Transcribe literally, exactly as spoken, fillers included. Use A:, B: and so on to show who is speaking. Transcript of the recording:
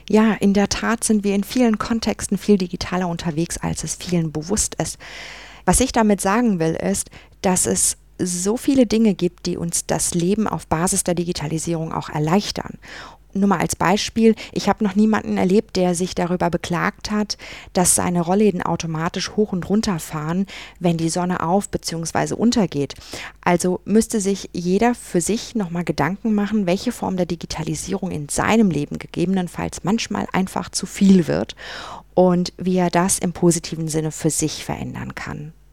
A: Ja, in der Tat sind wir in vielen Kontexten viel digitaler unterwegs, als es vielen bewusst ist. Was ich damit sagen will, ist, dass es so viele Dinge gibt, die uns das Leben auf Basis der Digitalisierung auch erleichtern. Nur mal als Beispiel, ich habe noch niemanden erlebt, der sich darüber beklagt hat, dass seine Rollläden automatisch hoch und runter fahren, wenn die Sonne auf bzw. untergeht. Also müsste sich jeder für sich nochmal Gedanken machen, welche Form der Digitalisierung in seinem Leben gegebenenfalls manchmal einfach zu viel wird und wie er das im positiven Sinne für sich verändern kann.